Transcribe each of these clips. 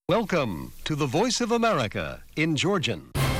Welcome to the Voice of America in Georgian.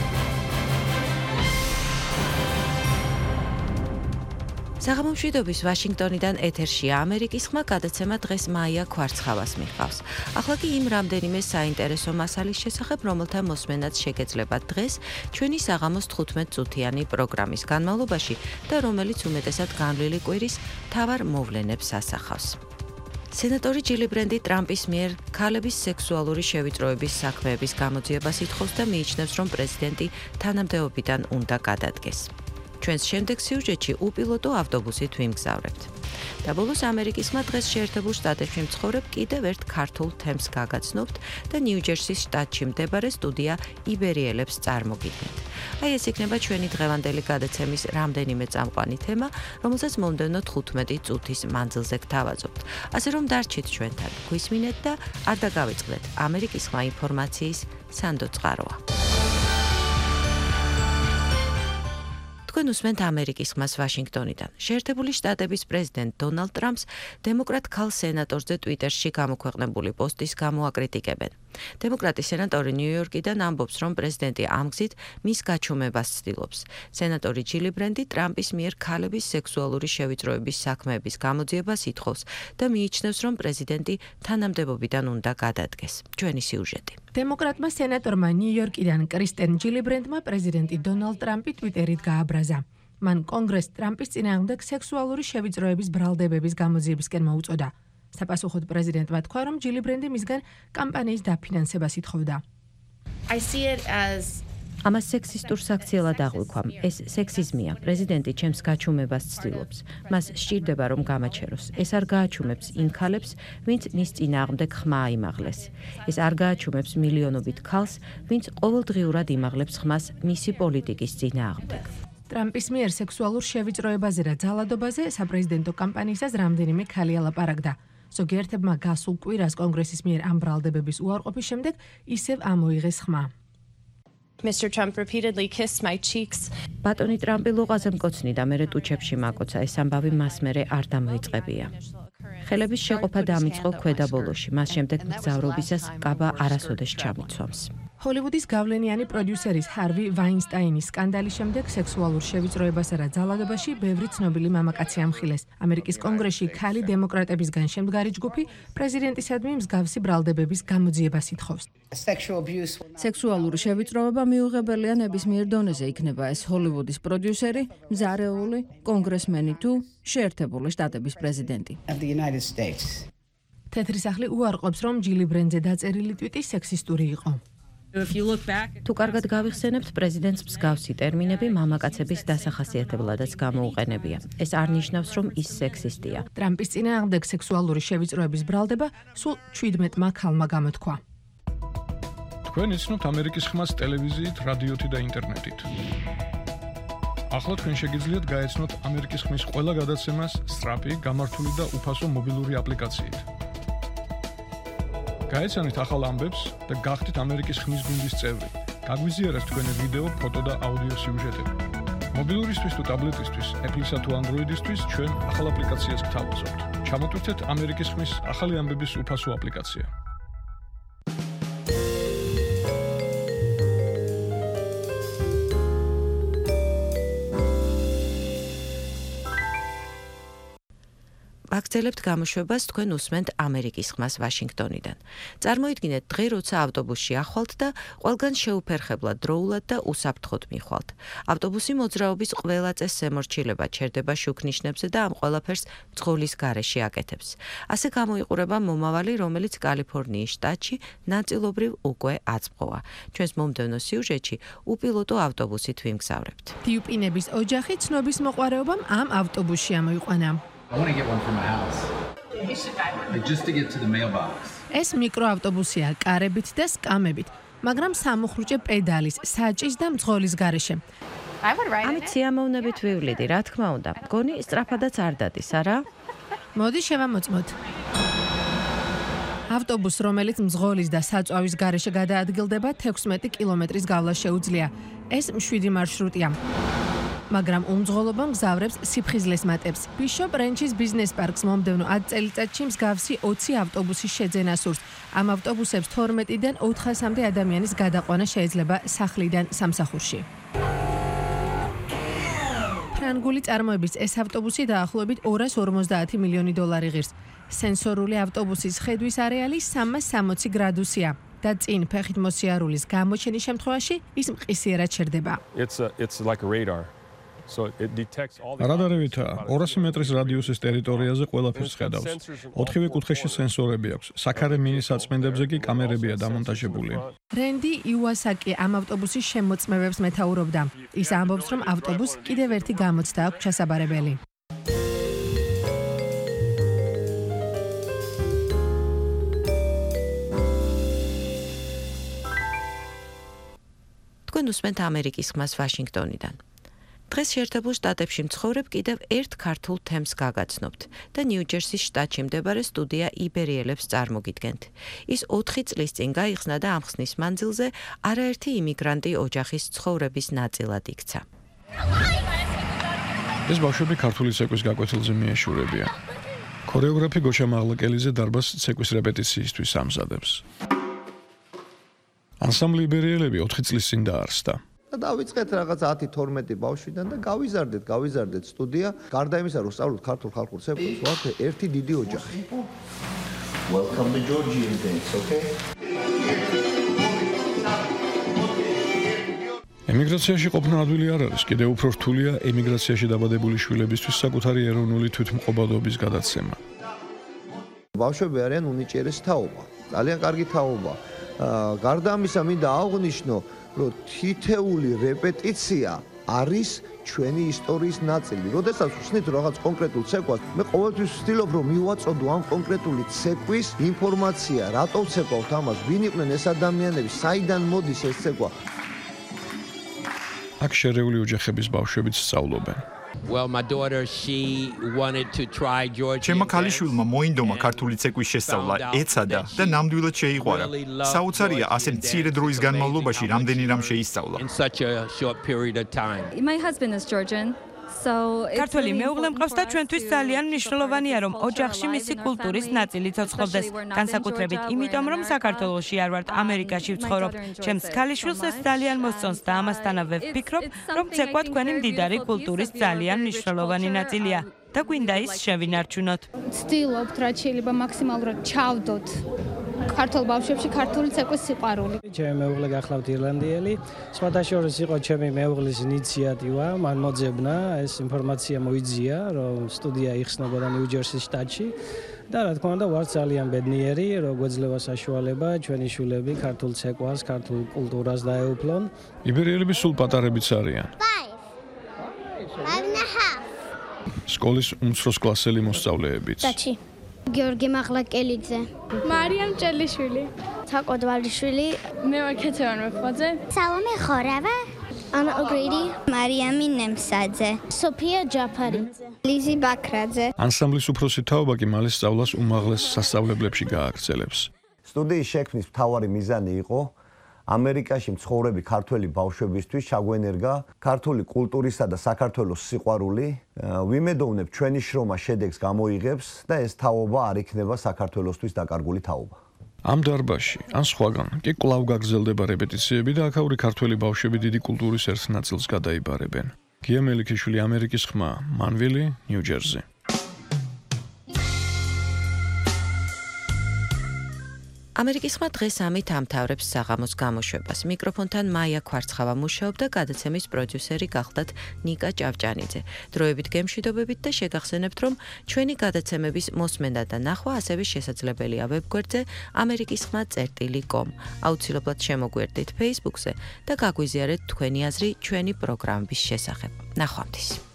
საღამომშვიდობის ვაშინგტონიდან ეთერშია ამერიკის ხმა გადაცემა დღეს მაია ქვარცხავას მიჰყავს. ახლა კი იმ რამდენიმე საინტერესო მასალის შესახებ, რომელთა მოსმენაც შეგეძლებათ დღეს ჩვენი საღამოს 15 წუთიანი პროგრამის განმავლობაში და რომელიც უმეტესად განვლილი კვირის მთავარ მოვლენებს ასახავს. სენატორი ჯილი ბრენდი ტრამპის მიერ ქალების სექსუალური შევიწროების საქმეების გამოძიებას ითხოვს და მიიჩნევს, რომ პრეზიდენტი თანამდებობიდან უნდა გადადგეს. ჩვენს შემდეგ სიუჟეტში უპილოტო ავტობუსით ვიმგზავრებთ. და ბოლოს ამერიკის ხმა დღეს შეერთებულ შტატებში მცხოვრებ კიდევ ერთ ქართულ თემს გაგაცნობთ და ნიუ-ჯერსის შტატში მდებარე სტუდია იბერიელებს წარმოგიდგენთ. აი ეს იქნება ჩვენი დღევანდელი გადაცემის რამდენიმე წამყვანი თემა, რომელსაც მომდევნო 15 წუთის მანძილზე გთავაზობთ. ასე რომ დარჩით ჩვენთან, გვისმინეთ და არ დაგავიწყდეთ. ამერიკის ხმა ინფორმაციის სანდო წყაროა. თქვენ უსმენთ ამერიკის ხმას ვაშინგტონიდან. შეერთებული შტატების პრეზიდენტ დონალდ ტრამპს დემოკრატ ქალ სენატორზე ტვიტერში გამოქვეყნებული პოსტის გამო აკრიტიკებენ. დემოკრატი სენატორი ნიუ-იორკიდან ამბობს, რომ პრეზიდენტი ამ გზით მის გაჩუმებას ცდილობს. სენატორი ჯილი ბრენდი ტრამპის მიერ ქალების სექსუალური შევიწროების საქმეების გამოძიებას ითხოვს და მიიჩნევს, რომ პრეზიდენტი თანამდებობიდან უნდა გადადგეს. ჩვენი სიუჟეტი. დემოკრატმა სენატორმა ნიუ-იორკიდან კრისტენ ჯილი ბრენდმა პრეზიდენტი დონალდ ტრამპი ტვიტერით გააბრაზა. მან კონგრესს ტრამპის წინააღმდეგ სექსუალური შევიწროების ბრალდებების გამოძიებისკენ მოუწოდა. საპასუხოდ პრეზიდენტმა თქვა, რომ ჯილი ბრენდი მისგან კამპანიის დაფინანსებას ითხოვდა. ამას სექსისტურ საქციელად აღვიქვამ. ეს სექსიზმია. პრეზიდენტი ჩემს გაჩუმებას ცდილობს. მას სჭირდება, რომ გამაჩეროს. ეს არ გააჩუმებს იმ ქალებს, ვინც მის წინააღმდეგ ხმა აიმაღლეს. ეს არ გააჩუმებს მილიონობით ქალს, ვინც ყოველდღიურად იმაღლებს ხმას მისი პოლიტიკის წინააღმდეგ. ტრამპის მიერ სექსუალურ შევიწროებაზე და ძალადობაზე საპრეზიდენტო კამპანიისას რამდენიმე ქალი ალაპარაკდა. ზოგიერთებმა გასულ კვირას კონგრესის მიერ ამ ბრალდებების უარყოფის შემდეგ ისევ ამოიღეს ხმა. Mr. Trump repeatedly kissed my cheeks. ბატონი ტრამპი ლოყაზე მკოცნიდა, მერე ტუჩებში მაკოცა. ეს ამბავი მას მერე არ დამოიწყებია. ხელების შეყოფა დამიწყო ქვედა ბოლოში, მას შემდეგ მგზავრობისას კაბა არასოდეს ჩამიცვამს. ჰოლივუდის გავლენიანი პროდიუსერის ჰარვი ვაინსტაინის სკანდალის შემდეგ სექსუალურ შევიწროებასა და ძალადობაში ბევრი ცნობილი მამაკაცი ამხილეს. ამერიკის კონგრესში ქალი დემოკრატებისგან შემდგარი ჯგუფი პრეზიდენტისადმი მსგავსი ბრალდებების გამოძიებას ითხოვს. სექსუალური შევიწროება მიუღებელია ნებისმიერ დონეზე, იქნება ეს ჰოლივუდის პროდიუსერი, მზარეული, კონგრესმენი თუ შეერთებული შტატების პრეზიდენტი. თეთრი სახლი უარყოფს, რომ ჯილი ბრენდზე დაწერილი ტვიტი სექსისტური იყო. თუ კარგად გავიხსენებთ, პრეზიდენტს მსგავსი ტერმინები მამაკაცების დასახასიათებლადაც გამოუყენებია. ეს არ ნიშნავს, რომ ის სექსისტია. ტრამპის წინააღმდეგ სექსუალური შევიწროების ბრალდება სულ 17-მა ქალმა გამოთქვა. თქვენ იცნობთ ამერიკის ხმას ტელევიზიით, რადიოთი და ინტერნეტით. ახლა თქვენ შეგიძლიათ გაეცნოთ ამერიკის ხმის ყველა გადაცემას სწრაფი, გამართული და უფასო მობილური აპლიკაციით. გაეცანით ახალ ამბებს და გახდით ამერიკის ხმის გუნდის წევრი. გაგვიზიარეთ თქვენი ვიდეო, ფოტო და აუდიო სიუჟეტები. მობილურისთვის თუ ტაბლეტისთვის, Apple-ისა თუ Android-ისთვის ჩვენ ახალ აპლიკაციას გთავაზობთ. ჩამოტვირთეთ ამერიკის ხმის ახალი ამბების უფასო აპლიკაცია. აგრძელებთ გამოშვებას, თქვენ უსმენთ ამერიკის ხმას ვაშინგტონიდან. წარმოიდგინეთ დღე, როცა ავტობუსში ახვალთ და ყველგან შეუფერხებლად დროულად და უსაფრთხოდ მიხვალთ. ავტობუსი მოძრაობის ყველა წესს ემორჩილება, ჩერდება შუქნიშნებზე და ამ ყველაფერს მძღოლის გარეშე აკეთებს. ასე გამოიყურება მომავალი, რომელიც კალიფორნიის შტატში ნაწილობრივ უკვე აწმყოა. ჩვენს მომდევნო სიუჟეტში უპილოტო ავტობუსით ვიმგზავრებთ. დიუპინების ოჯახი ცნობის მოყვარეობამ ამ ავტობუსში ამოიყვანა. I want to get one for my house. Just to get to the mailbox. ეს მიკროავტობუსია კარებით და სკამებით, მაგრამ სამუხრუჭე პედალის, საჭის და მძღოლის გარეშე. ამით სიამოვნებით ვივლიდი, რა თქმა უნდა. მგონი სწრაფადაც არ დადის, არა? მოდი შევამოწმოთ. ავტობუსს, რომელიც მძღოლის და საწვავის გარეშე გადაადგილდება, 16 კილომეტრის გავლა შეუძლია. ეს მშვიდი მარშრუტია. მაგრამ უმძღოლობა მგზავრებს სიფხიზლეს მატებს. ბიშოპ რენჩის ბიზნეს პარკს მომდევნო 10 წელიწადში მსგავსი 20 ავტობუსის შეძენა სურს. ამ ავტობუსებს 12-დან 400-მდე ადამიანის გადაყვანა შეიძლება სახლიდან სამსახურში. ფრანგული წარმოების ეს ავტობუსი დაახლოებით 250 მილიონი დოლარი ღირს. სენსორული ავტობუსის ხედვის არეალი 360 გრადუსია და წინ ფეხით მოსიარულის გამოჩენის შემთხვევაში ის მყისიერად ჩერდება. It's like a radar. So it detects all the რადარივითაა 200 მეტრის რადიუსის ტერიტორიაზე ყველაფერს ხედავს. 4-ვე კუთხეში სენსორები აქვს. საქარე მინის საწმენდებზე კი კამერებია დამონტაჟებული. რენდი იუასაკი ამ ავტობუსის შემოწმებებს მეთაურობდა. ის ამბობს, რომ ავტობუსს კიდევ ერთი გამოცდა აქვს ჩასაბარებელი. თქვენ უსმენთ ამერიკის ხმას ვაშინგტონიდან. დღეს შეერთებულ შტატებში მცხოვრებ კიდევ ერთ ქართულ თემს გაგაცნობთ და ნიუ-ჯერსის შტატში მდებარე სტუდია იბერიელებს წარმოგიდგენთ. ის 4 წლის წინ გაიხსნა და ამ ხსნის მანძილზე არაერთი იმიგრანტი ოჯახის ცხოვრების ნაწილად იქცა. ეს ბავშვები ქართული ცეკვის გაკვეთილზე მიეშურებიან. ქორეოგრაფი გოჩა მაღლაკელიძე დარბაზს ცეკვის რეპეტიციისთვის ამზადებს. ანსამბლი იბერიელები 4 წლის წინ დაარსდა. და დავიწყეთ რაღაც 10-12 ბავშვიდან და გავიზარდეთ სტუდია. გარდა იმისა, რომ სწავლობთ ქართულ ხალხურ ცეკვებს, ვართ ერთი დიდი ოჯახი. Welcome to Georgian Dance, okay? ემიგრაციაში ყოფნა ადვილი არ არის, კიდევ უფრო რთულია ემიგრაციაში დაბადებული შვილებისთვის საკუთარი ეროვნული თვითმყოფადობის გადაცემა. ბავშვები არიან უნიჭიერესი თაობა, ძალიან კარგი თაობა. გარდა ამისა, მინდა აღვნიშნო, რომ თითეული რეპეტიცია არის ჩვენი ისტორიის ნაწილი. როდესაც ვხსნით რაღაც კონკრეტულ ცეკვას, მე ყოველთვის ვცდილობ, რომ მივაწოდო ამ კონკრეტული ცეკვის ინფორმაცია, რატო ვცეკვავთ ამას, ვინ იყვნენ ეს ადამიანები, საიდან მოდის ეს ცეკვა. აქ შერეული ოჯახების ბავშვებიც სწავლობენ. Well, my daughter, she wanted to try Georgian. ჩემმა ქალიშვილმა მოინდომა ქართული ცეკვის შესწავლა, ეცადა და ნამდვილად შეიყვარა. საოცარია, ასე მცირე დროის განმავლობაში რამდენი რამ შეისწავლა. In such a short period of time. My husband is Georgian. ქართველი მეუღლე მყავს და ჩვენთვის ძალიან მნიშვნელოვანია, რომ ოჯახში მისი კულტურის ნაწილი ცოცხლდეს. განსაკუთრებით იმიტომ, რომ საქართველოში არ ვართ, ამერიკაში ვცხოვრობ. ჩემს ქალიშვილს ეს ძალიან მოსწონს და ამასთანავე ვფიქრობ, რომ ცეკვა თქვენი მდიდარი კულტურის ძალიან მნიშვნელოვანი ნაწილია და გვინდა ის შევინარჩუნოთ. ვცდილობთ, რაც შეიძლება მაქსიმალურად ჩავდოთ ქართულ ბავშვებში ქართული ცეკვის სიყვარული. ჩემი მეუღლე გახლავთ ირლანდიელი. სხვადასხვა იყო ჩემი მეუღლის ინიციატივა, მან მოძებნა ეს ინფორმაცია მოიძია, რომ სტუდია იხსნებოდა ნიუ-ჯერსის შტატში. და რა თქმა უნდა, ვარ ძალიან ბედნიერი, რომ გვეძლევა საშუალება ჩვენი შვილები ქართულ ცეკვას, ქართულ კულტურას დაეუფლონ. იბერიელები სულ პატარებიც არიან. სკოლის უმცროს კლასელი მოსწავლეებიც. გიორგი მაღლაკელიძე, მარიამ ჭელიშვილი, თაკოდვალიშვილი, მე ვარ ქეთევან მეფხოძე, სალომე ხორავა, ანა ოგრიდი, მარიამი ნემსაძე, სოფია ჯაფარიძე, ლიზი ბაქრაძე. ანსამბლის უფროსი თაობა კი მალე სწავლას უმაღლეს სასწავლებლებში გააგრძელებს. სტუდიის შექმნის მთავარი მიზანი იყო ამერიკაში მცხოვრები ქართველი ბავშვებისთვის ჩაგვენერგა ქართული კულტურისა და საქართველოს სიყვარული. ვიმედოვნებ ჩვენი შრომა შედეგს გამოიღებს და ეს თაობა არ იქნება საქართველოსთვის დაკარგული თაობა. ამ დარბაზში ან სხვაგან კი კვლავ გაგრძელდება რეპეტიციები და აქაური ქართველი ბავშვები დიდი კულტურის ერთ ნაწილს გადაიბარებენ. გია მელიქიშვილი, ამერიკის ხმა, მანვილი, ნიუ-ჯერსი. ამერიკის ხმა დღეს ამით ამთავრებს საღამოს გამოშვებას. მიკროფონთან მაია ქვარცხავა მუშაობდა, გადაცემის პროდიუსერი გახლდათ ნიკა ჭავჭანიძე. დროებით გემშვიდობებით და შეგახსენებთ, რომ ჩვენი გადაცემების მოსმენა და ნახვა ასევე შესაძლებელია ვებგვერდზე amerikiskhma.com. აუცილებლად შემოგვერდით Facebook-ზე და გაგვიზიარეთ თქვენი აზრი ჩვენი პროგრამების შესახებ. ნახვამდის.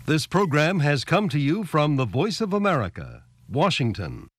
This program has come to you from the Voice of America, Washington.